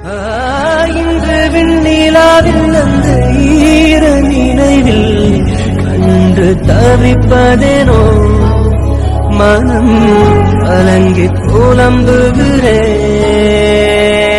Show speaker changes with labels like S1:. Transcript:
S1: இன்று விண்ணிலாவில் அந்த ஈர நினைவில் கண்டு தவிப்பதேனோ மனம் கலங்கி புலம்புகிறேன்.